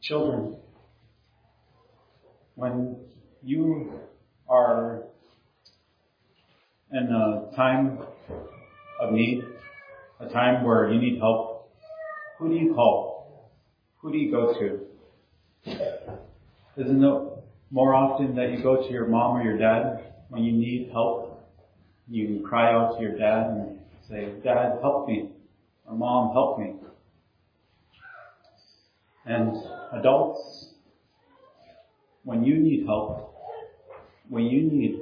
Children, when you are in a time of need, a time where you need help, who do you call? Who do you go to? Isn't it more often that you go to your mom or your dad when you need help? You cry out to your dad and say, "Dad, help me," or "Mom, help me." And adults, when you need help, when you need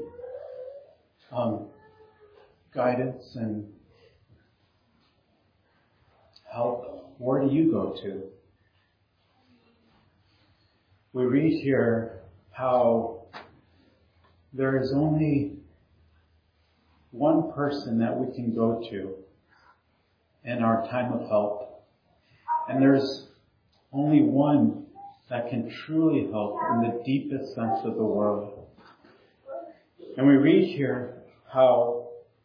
guidance and help, where do you go to? We read here how there is only one person that we can go to in our time of help. And there's only one that can truly help in the deepest sense of the word. And we read here how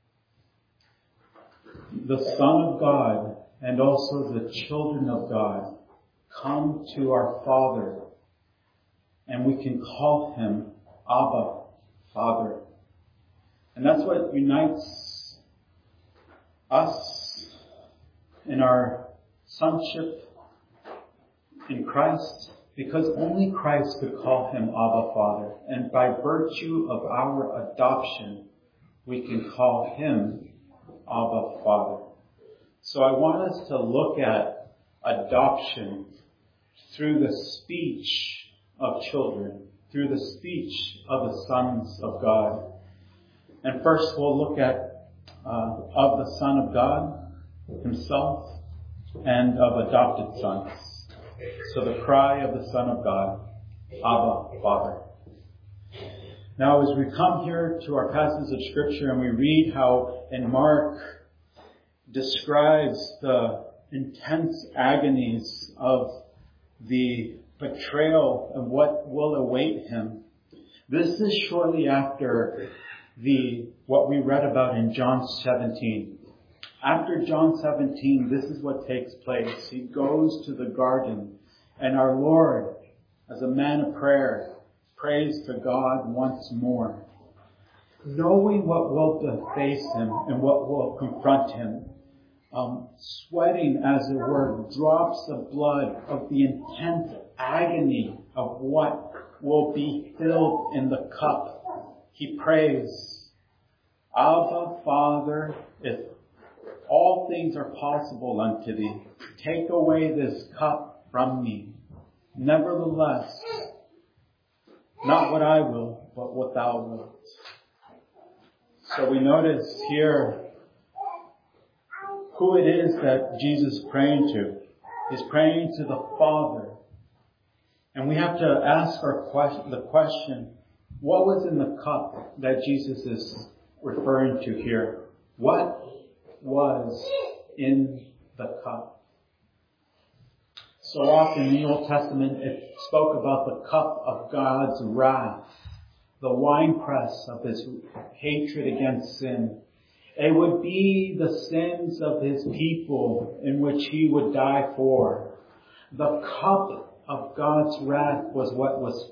the Son of God and also the children of God come to our Father, and we can call Him Abba, Father. And that's what unites us in our sonship in Christ, because only Christ could call Him Abba, Father. And by virtue of our adoption, we can call Him Abba, Father. So I want us to look at adoption through the speech of children, through the speech of the sons of God. And first we'll look at of the Son of God Himself and of adopted sons. So the cry of the Son of God, Abba, Father. Now as we come here to our passage of Scripture and we read how in Mark describes the intense agonies of the betrayal and what will await Him, this is shortly after what we read about in John 17. After John 17, this is what takes place. He goes to the garden, and our Lord, as a man of prayer, prays to God once more, knowing what will deface Him and what will confront Him, sweating, as it were, drops of blood of the intense agony of what will be filled in the cup. He prays, "Abba, Father, if all things are possible unto Thee, take away this cup from me. Nevertheless, not what I will, but what Thou wilt." So we notice here who it is that Jesus is praying to. He's praying to the Father. And we have to ask the question, what was in the cup that Jesus is referring to here? What was in the cup? So often in the Old Testament it spoke about the cup of God's wrath, the winepress of His hatred against sin. It would be the sins of His people in which He would die for. The cup of God's wrath was what was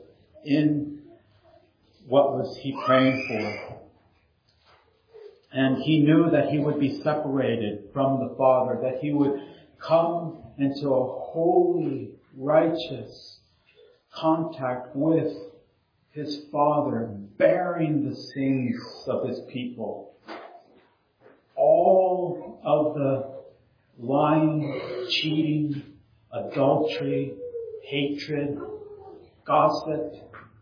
He praying for. And He knew that He would be separated from the Father, that He would come into a holy, righteous contact with His Father, bearing the sins of His people. All of the lying, cheating, adultery, hatred, gossip,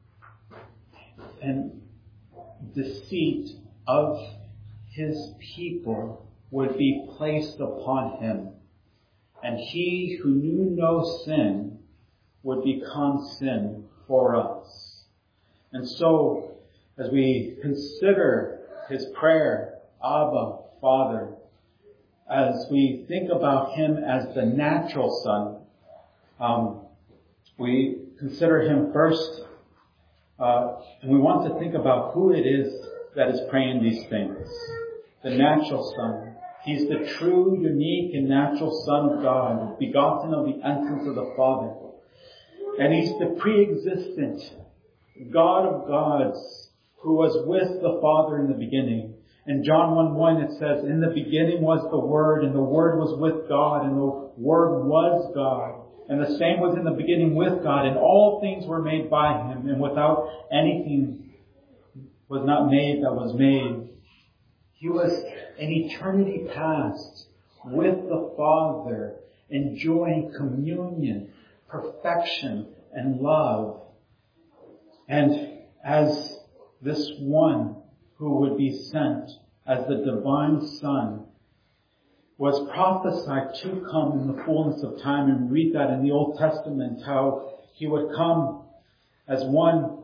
and deceit of His people would be placed upon Him. And He who knew no sin would become sin for us. And so, as we consider His prayer, Abba, Father, as we think about Him as the natural Son, we consider Him first, and we want to think about who it is that is praying these things. The natural Son. He's the true, unique, and natural Son of God, begotten of the essence of the Father. And He's the pre-existent God of gods who was with the Father in the beginning. In John 1:1 it says, in the beginning was the Word, and the Word was with God, and the Word was God. And the same was in the beginning with God, and all things were made by Him, and without anything was not made that was made. He was in eternity past with the Father, enjoying communion, perfection, and love. And as this one who would be sent as the divine Son was prophesied to come in the fullness of time, and read that in the Old Testament, how He would come as one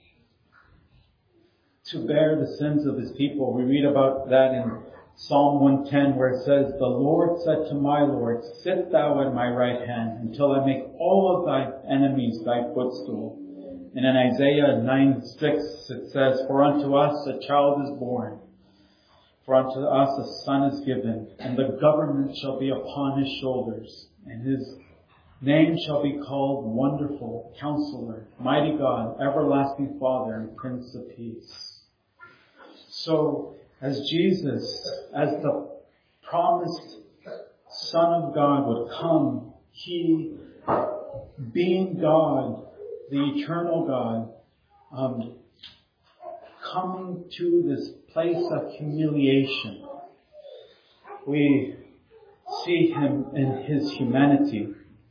to bear the sins of His people. We read about that in Psalm 110, where it says, the Lord said to my Lord, sit thou at my right hand until I make all of thy enemies thy footstool. And in Isaiah 9:6 it says, for unto us a child is born, for unto us a son is given, and the government shall be upon His shoulders, and His name shall be called Wonderful, Counselor, Mighty God, Everlasting Father, and Prince of Peace. So, as Jesus, as the promised Son of God would come, He, being God, the eternal God, coming to this place of humiliation. We see Him in His humanity.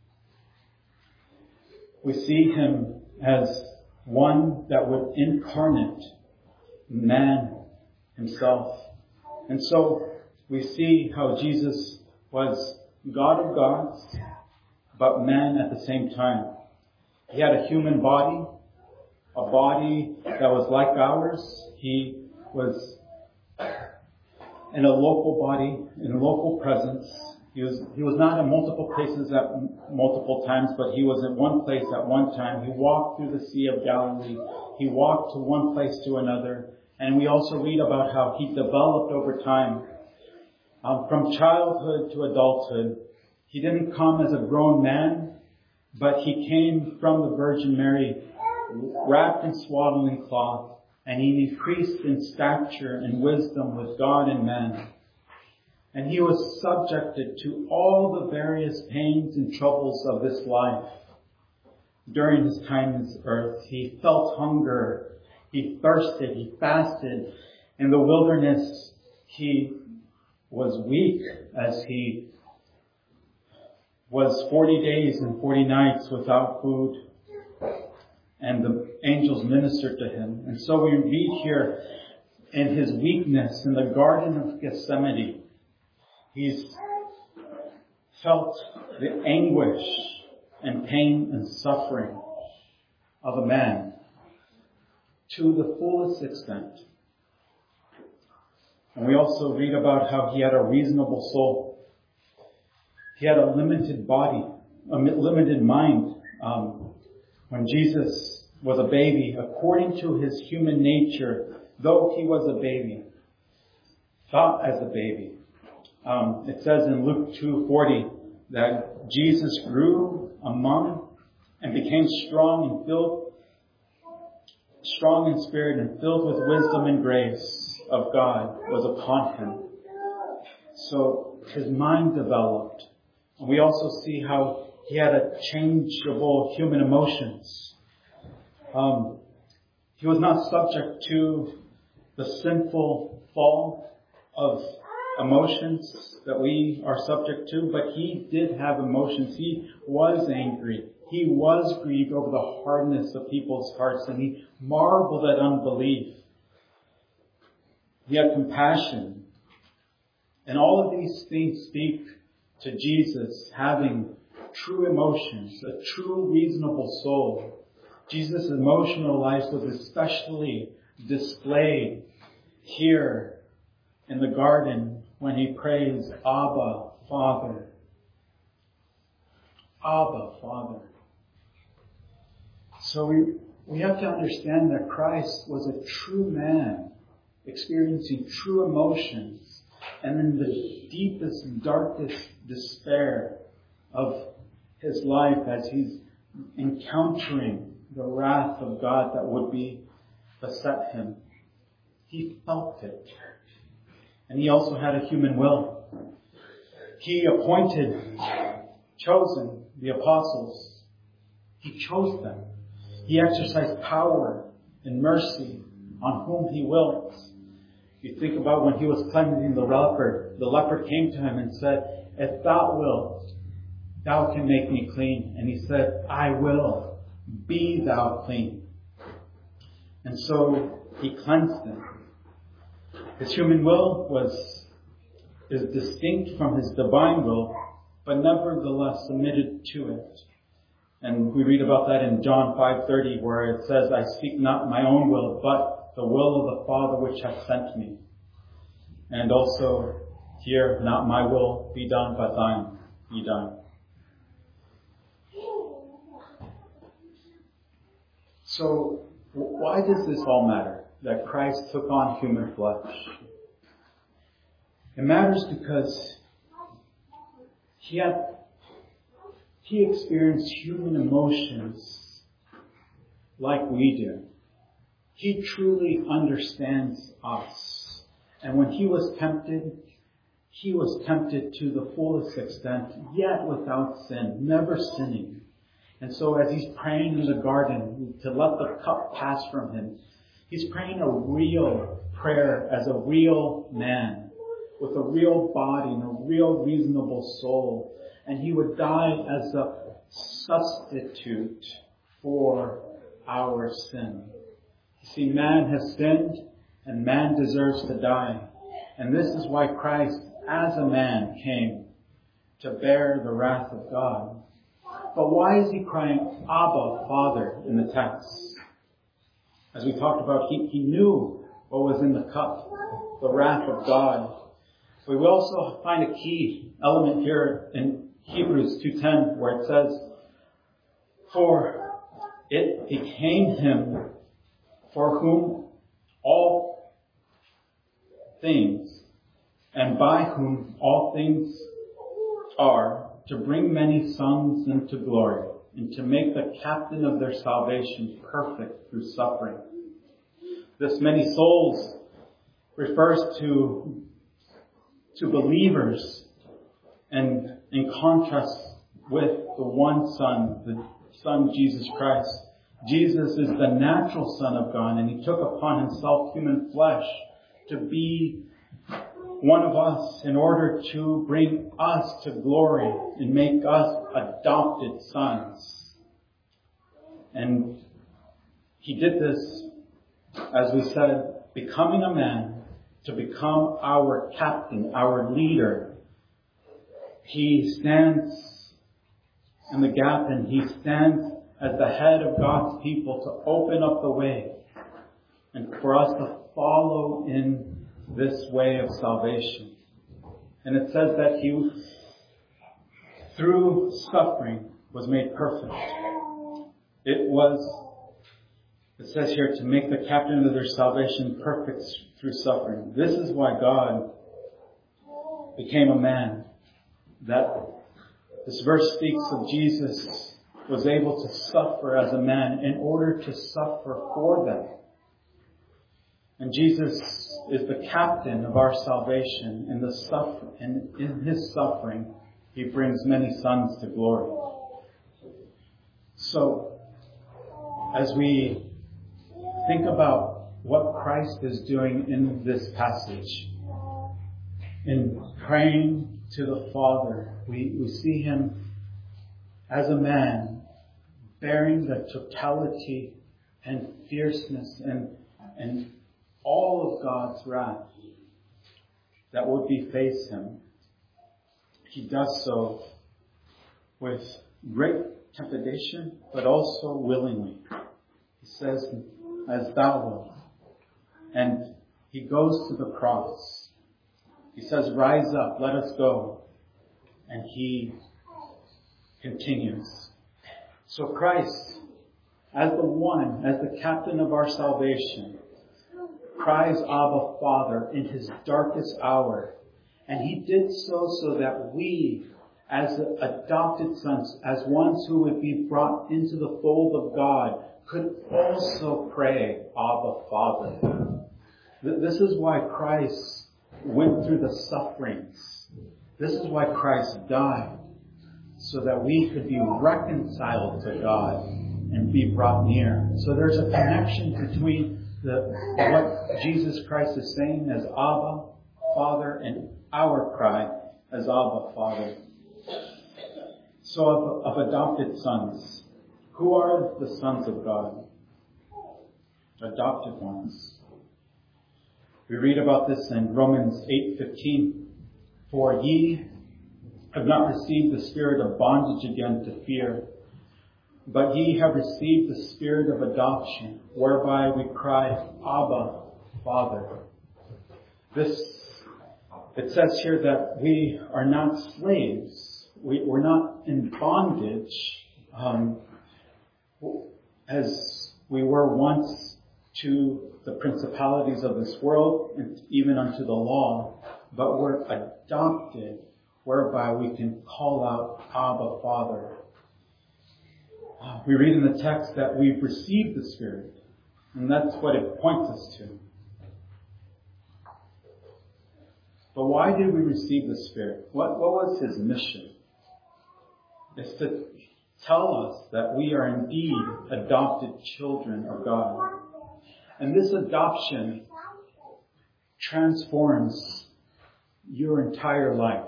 We see Him as one that would incarnate man Himself. And so we see how Jesus was God of gods, but man at the same time. He had a human body, a body that was like ours. He was in a local body, in a local presence. He was not in multiple places at multiple times, but He was in one place at one time. He walked through the Sea of Galilee. He walked to one place to another. And we also read about how He developed over time. From childhood to adulthood. He didn't come as a grown man, but He came from the Virgin Mary, wrapped in swaddling cloth, and He increased in stature and wisdom with God and man. And He was subjected to all the various pains and troubles of this life. During His time on this earth, He felt hunger, He thirsted, He fasted. In the wilderness, He was weak as He was 40 days and 40 nights without food, and the angels ministered to Him. And so we read here in His weakness in the Garden of Gethsemane, He's felt the anguish and pain and suffering of a man to the fullest extent. And we also read about how He had a reasonable soul. He had a limited body, a limited mind. When Jesus was a baby, according to His human nature, though He was a baby, thought as a baby. It says in Luke 2:40 that Jesus grew among and became strong in spirit and filled with wisdom and grace of God was upon Him. So His mind developed. And we also see how He had a changeable human emotions. He was not subject to the sinful fall of emotions that we are subject to, but He did have emotions. He was angry. He was grieved over the hardness of people's hearts, and He marveled at unbelief. He had compassion. And all of these things speak to Jesus having true emotions, a true reasonable soul. Jesus' emotional life was especially displayed here in the garden when He prays, Abba, Father. Abba, Father. So we have to understand that Christ was a true man, experiencing true emotions, and in the deepest, darkest despair of His life as He's encountering the wrath of God that would beset him. He felt it. And he also had a human will. He appointed, chosen the apostles. He chose them. He exercised power and mercy on whom he wills. You think about when he was cleansing the leper came to him and said, "If thou wilt, thou can make me clean." And he said, "I will. Be thou clean." And so he cleansed him. His human will is distinct from his divine will, but nevertheless submitted to it. And we read about that in John 5:30, where it says, "I speak not my own will, but the will of the Father which hath sent me." And also here, "Not my will be done, but thine be done." So why does this all matter? That Christ took on human flesh. It matters because he experienced human emotions like we do. He truly understands us. And when he was tempted to the fullest extent, yet without sin, never sinning. And so as he's praying in the garden to let the cup pass from him, he's praying a real prayer as a real man, with a real body and a real reasonable soul. And he would die as a substitute for our sin. You see, man has sinned and man deserves to die. And this is why Christ, as a man, came to bear the wrath of God. But why is he crying, "Abba, Father," in the text? As we talked about, he knew what was in the cup, the wrath of God. We will also find a key element here in Hebrews 2:10, where it says, "For it became him for whom all things and by whom all things are, to bring many sons into glory, and to make the captain of their salvation perfect through suffering." This many souls refers to believers, and in contrast with the one Son, the Son Jesus Christ. Jesus is the natural Son of God, and he took upon himself human flesh to be one of us in order to bring us to glory and make us adopted sons. And he did this, as we said, becoming a man to become our captain, our leader. He stands in the gap, and he stands as the head of God's people to open up the way and for us to follow in this way of salvation. And it says that he, through suffering, was made perfect. It says here, to make the captain of their salvation perfect through suffering. This is why God became a man. That this verse speaks of Jesus was able to suffer as a man in order to suffer for them. And Jesus is the captain of our salvation. And in his suffering, he brings many sons to glory. So, as we think about what Christ is doing in this passage, in praying to the Father, we see him as a man bearing the totality and fierceness and all of God's wrath that would beface him. He does so with great trepidation, but also willingly. He says, "As thou wilt." And he goes to the cross. He says, "Rise up, let us go." And he continues. So Christ, as the captain of our salvation, cries, "Abba, Father," in his darkest hour. And he did so that we, as adopted sons, as ones who would be brought into the fold of God, could also pray, Abba, Father. This is why Christ went through the sufferings. This is why Christ died, so that we could be reconciled to God and be brought near. So there's a connection between what Jesus Christ is saying as Abba, Father, and our cry as Abba, Father. So of adopted sons, who are the sons of God? Adopted ones. We read about this in Romans 8:15. For ye have not received the spirit of bondage again to fear, but ye have received the spirit of adoption, whereby we cry, Abba, Father. It says here that we are not slaves. We're not in bondage as we were once to the principalities of this world and even unto the law, but we're adopted, whereby we can call out, Abba, Father. We read in the text that we've received the Spirit, and that's what it points us to. But why did we receive the Spirit? What was His mission? It's to tell us that we are indeed adopted children of God. And this adoption transforms your entire life.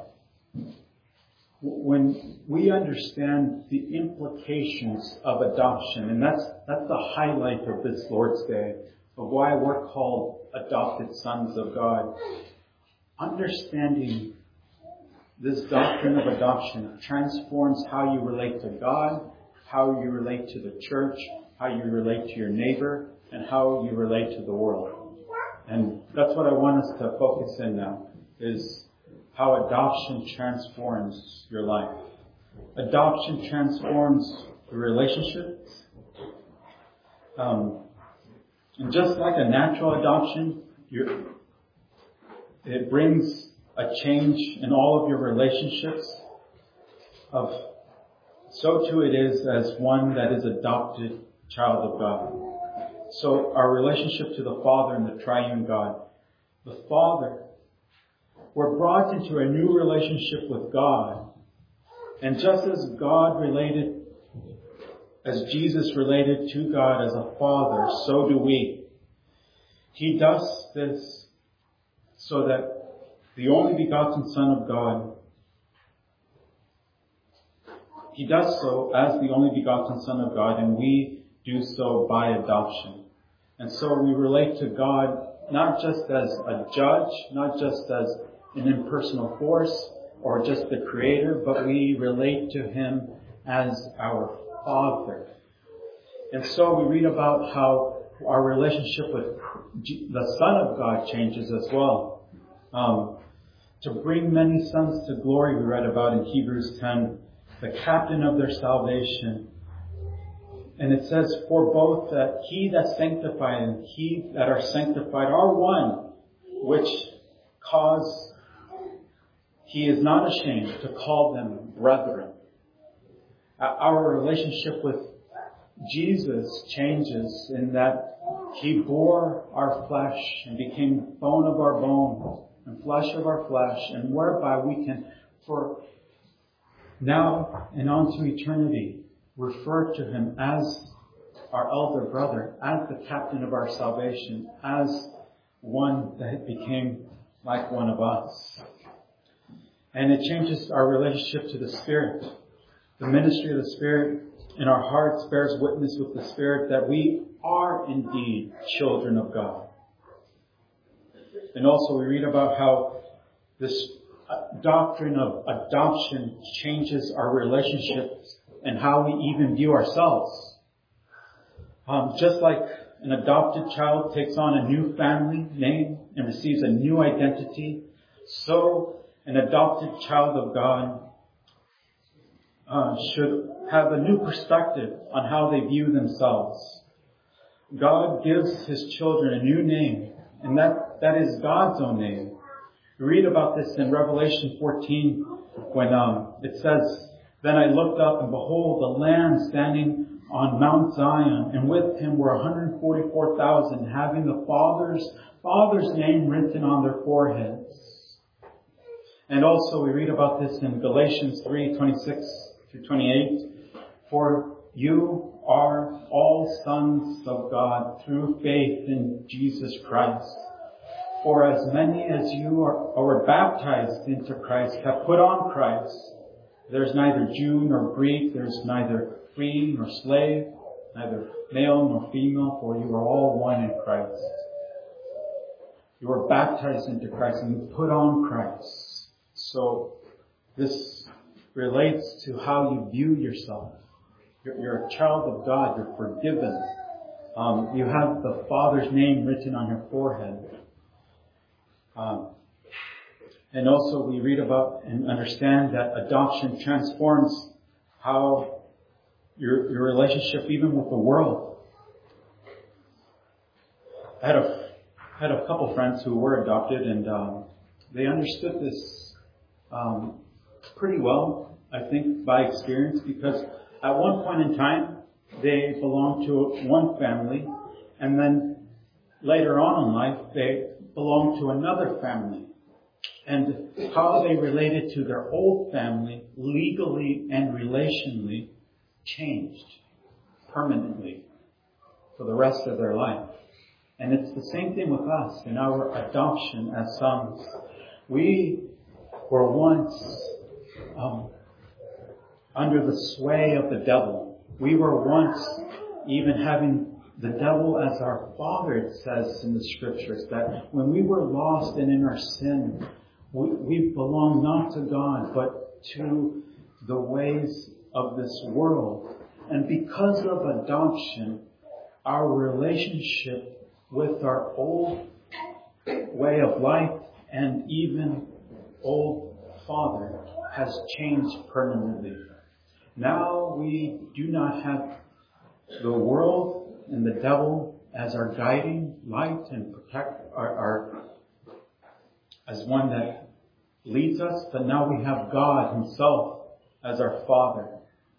When we understand the implications of adoption, and that's the highlight of this Lord's Day, of why we're called adopted sons of God. Understanding this doctrine of adoption transforms how you relate to God, how you relate to the church, how you relate to your neighbor, and how you relate to the world. And that's what I want us to focus in now, is how adoption transforms your life. Adoption transforms your relationships. And just like a natural adoption, it brings a change in all of your relationships. So too it is as one that is adopted child of God. So our relationship to the Father and the triune God. The Father, we're brought into a new relationship with God. And just as Jesus related to God as a father, so do we. He does this so that the only begotten Son of God, He does so as the only begotten Son of God, and we do so by adoption. And so we relate to God not just as a judge, not just as an impersonal force or just the Creator, but we relate to Him as our Father. And so we read about how our relationship with the Son of God changes as well. To bring many sons to glory, we read about in Hebrews 10, the captain of their salvation. And it says, for both that He that sanctified and He that are sanctified are one, which cause He is not ashamed to call them brethren. Our relationship with Jesus changes in that He bore our flesh and became bone of our bone and flesh of our flesh, and whereby we can, for now and on to eternity, refer to Him as our elder brother, as the captain of our salvation, as one that became like one of us. And it changes our relationship to the Spirit. The ministry of the Spirit in our hearts bears witness with the Spirit that we are indeed children of God. And also we read about how this doctrine of adoption changes our relationships and how we even view ourselves. Just like an adopted child takes on a new family name and receives a new identity, so an adopted child of God should have a new perspective on how they view themselves. God gives His children a new name, and that is God's own name. We read about this in Revelation 14, when it says, "Then I looked up, and behold, the Lamb standing on Mount Zion, and with him were 144,000, having the Father's name written on their foreheads." And also we read about this in Galatians 3:26-28. "For you are all sons of God through faith in Jesus Christ. For as many as you are baptized into Christ have put on Christ. There's neither Jew nor Greek, there's neither free nor slave, neither male nor female, for you are all one in Christ." You are baptized into Christ and you put on Christ. So this relates to how you view yourself. You're a child of God. You're forgiven. You have the Father's name written on your forehead. And also we read about and understand that adoption transforms how your relationship even with the world. I had a couple friends who were adopted, and they understood this pretty well, I think, by experience, because at one point in time they belonged to one family, and then later on in life they belonged to another family. And how they related to their old family legally and relationally changed permanently for the rest of their life. And it's the same thing with us in our adoption as sons. We were once under the sway of the devil. We were once even having the devil as our father, it says in the scriptures, that when we were lost and in our sin, we belonged not to God, but to the ways of this world. And because of adoption, our relationship with our old way of life and even old father has changed permanently. Now we do not have the world and the devil as our guiding light and protect our as one that leads us, but now we have God Himself as our Father.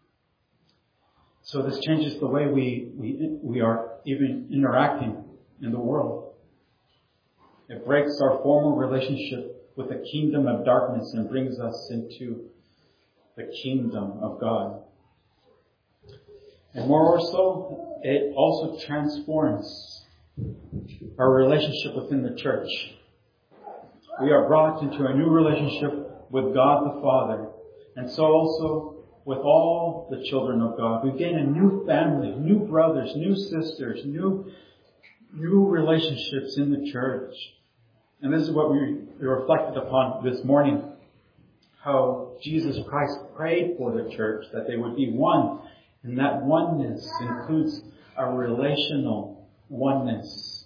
So this changes the way we are even interacting in the world. It breaks our former relationship with the kingdom of darkness and brings us into the kingdom of God. And more so, it also transforms our relationship within the church. We are brought into a new relationship with God the Father, and so also with all the children of God. We gain a new family, new brothers, new sisters, new relationships in the church. And this is what we reflected upon this morning, how Jesus Christ prayed for the church, that they would be one. And that oneness includes a relational oneness.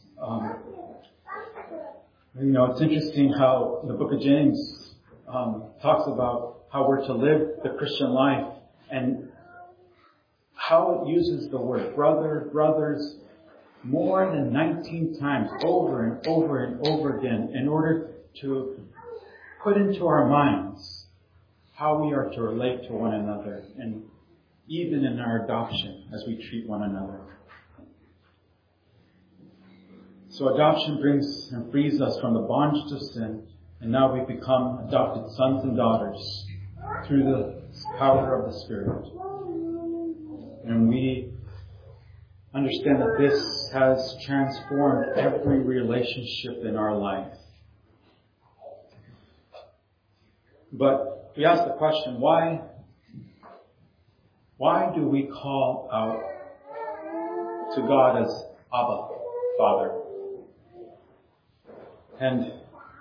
It's interesting how the book of James talks about how we're to live the Christian life and how it uses the word brother, brothers, more than 19 times over and over and over again in order to put into our minds how we are to relate to one another, and even in our adoption as we treat one another. So adoption brings and frees us from the bondage of sin, and now we become adopted sons and daughters through the power of the Spirit. And we understand that this has transformed every relationship in our life. But we ask the question, why do we call out to God as Abba, Father? And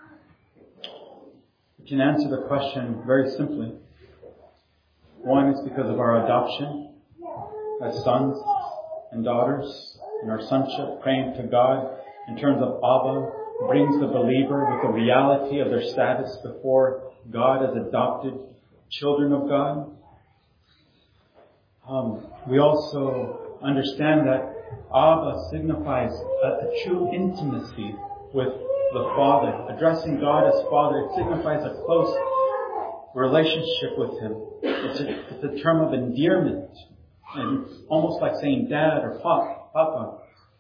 we can answer the question very simply. One is because of our adoption as sons and daughters, and our sonship. Praying to God in terms of Abba brings the believer with the reality of their status before God as adopted children of God. We also understand that Abba signifies a true intimacy with the Father. Addressing God as Father, it signifies a close relationship with Him. It's a term of endearment. And it's almost like saying Dad or Papa.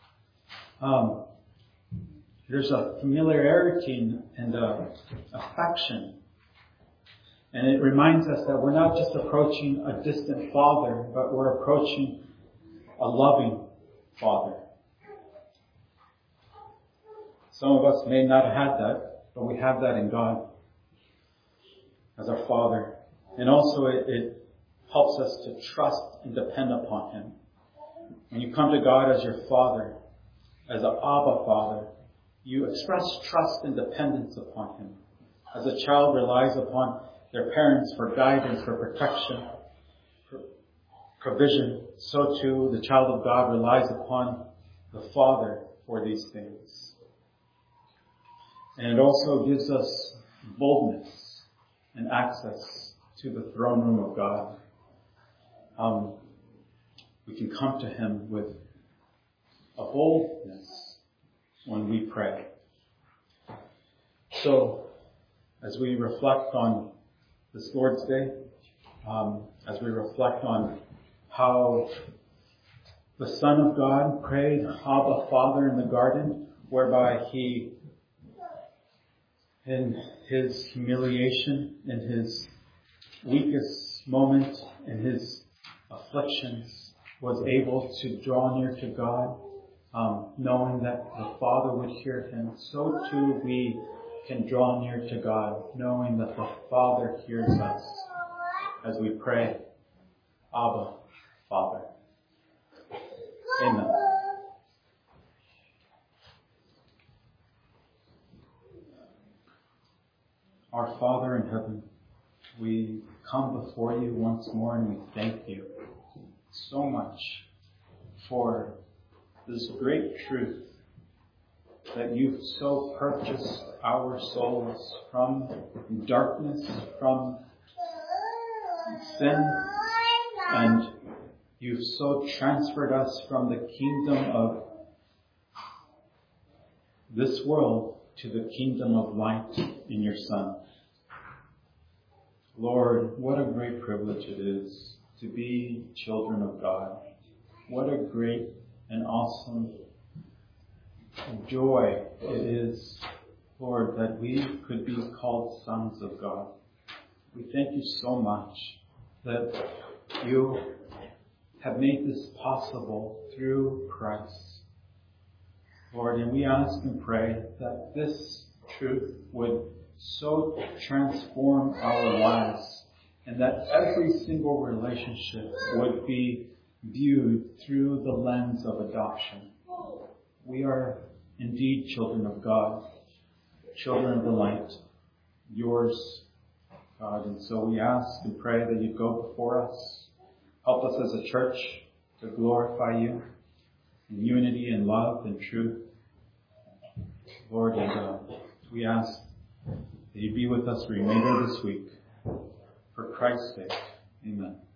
There's a familiarity and affection. And it reminds us that we're not just approaching a distant Father, but we're approaching a loving Father. Some of us may not have had that, but we have that in God as our Father. And also it helps us to trust and depend upon Him. When you come to God as your Father, as an Abba Father, you express trust and dependence upon Him. As a child relies upon their parents for guidance, for protection, for provision, so too the child of God relies upon the Father for these things. And it also gives us boldness and access to the throne room of God. We can come to Him with a boldness when we pray. So, as we reflect on this Lord's Day, as we reflect on how the Son of God prayed Abba Father in the garden, whereby He, in His humiliation, in His weakest moment, in His afflictions, was able to draw near to God, knowing that the Father would hear Him. So too we can draw near to God, knowing that the Father hears us as we pray, Abba, Father. Amen. Our Father in heaven, we come before You once more and we thank You so much for this great truth that You've so purchased our souls from darkness, from sin, and You've so transferred us from the kingdom of this world to the kingdom of light in Your Son. Lord, what a great privilege it is to be children of God. What a great and awesome joy it is, Lord, that we could be called sons of God. We thank You so much that You have made this possible through Christ. Lord, and we ask and pray that this truth would so transform our lives and that every single relationship would be viewed through the lens of adoption. We are indeed children of God, children of the light, Yours, God. And so we ask and pray that You go before us. Help us as a church to glorify You in unity and love and truth. Lord, and we ask that You be with us the remainder of this week. For Christ's sake, amen.